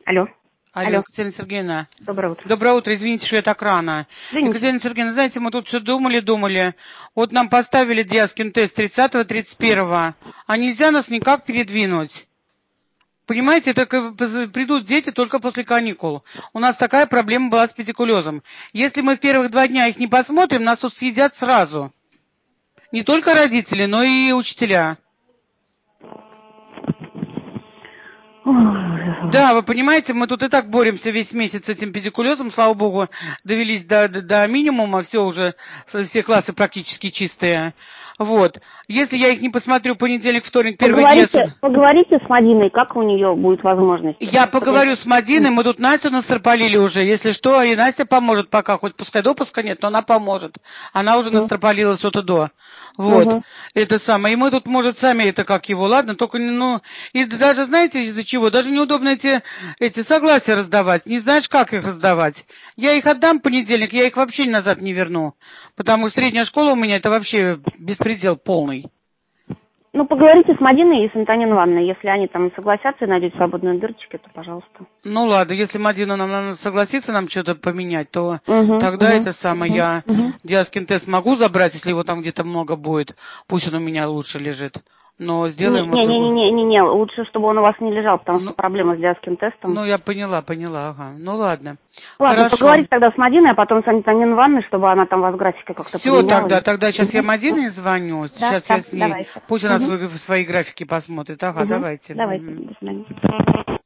Алло. Алло, Екатерина Сергеевна. Доброе утро. Доброе утро, извините, что я так рано. Извините. Екатерина Сергеевна, знаете, мы тут все думали. Вот нам поставили Диаскин тест 30-31, а нельзя нас никак передвинуть. Понимаете, это придут дети только после каникул. У нас такая проблема была с педикулезом. Если мы в первых 2 дня их не посмотрим, нас тут съедят сразу. Не только родители, но и учителя. Да, вы понимаете, мы тут и так боремся весь месяц с этим педикулезом, слава богу, довелись до минимума, все классы практически чистые. Вот. Если я их не посмотрю понедельник, вторник, первый день... Поговорите с Мадиной, как у нее будет возможность. Я поговорю с Мадиной, мы тут Настю настропалили уже, если что, и Настя поможет пока, хоть пускай допуска нет, но она поможет. Она уже настропалила что-то до. Вот. Это самое. И мы тут, может, сами это как его, ладно, только, и даже, знаете, из-за чего? Даже неудобно эти согласия раздавать. Не знаешь, как их раздавать. Я их отдам в понедельник, я их вообще назад не верну. Потому что средняя школа у меня это вообще беспредел полный. Ну, поговорите с Мадиной и с Антониной Ивановной. Если они там согласятся и найдут свободные дырочки, то пожалуйста. Ну ладно, если Мадина нам согласится нам что-то поменять, то тогда это самое, я Диаскин тест могу забрать, если его там где-то много будет. Пусть он у меня лучше лежит. Но сделаем... Не, лучше, чтобы он у вас не лежал, потому что проблема с Диаскин тестом. Ну, я поняла, ага. Ну, ладно. Ладно, хорошо. Поговорить тогда с Мадиной, а потом с Антониной Ивановной, чтобы она там вас графика как-то поменяла. Все, тогда сейчас я Мадине звоню, сейчас я с ней, давайте. Пусть она свои графики посмотрит. Ага, давайте. Давайте, до свидания.